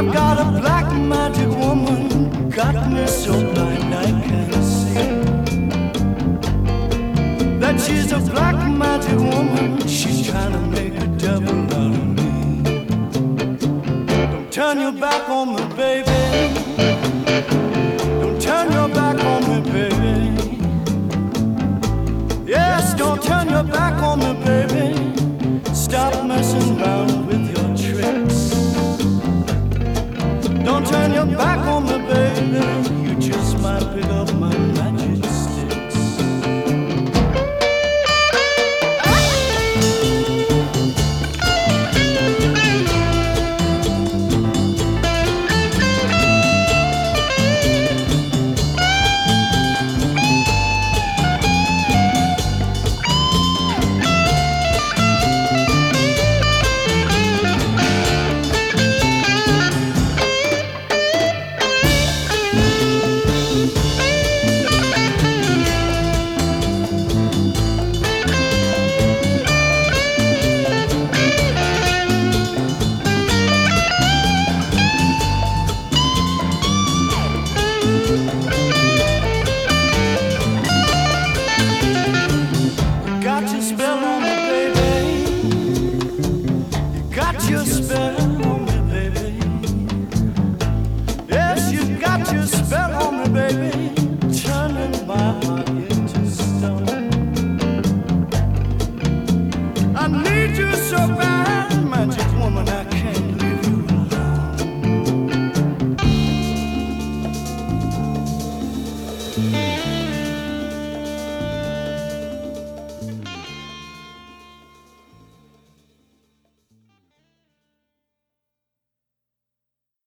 I've got a black magic woman, got me so blind I can't see. That she's a black magic woman, she's trying to make a devil out of me. Don't turn your back on me, baby. Don't turn your back on me, baby. Yes, don't turn your back on me, baby. Stop messing around with your tricks. Don't turn your back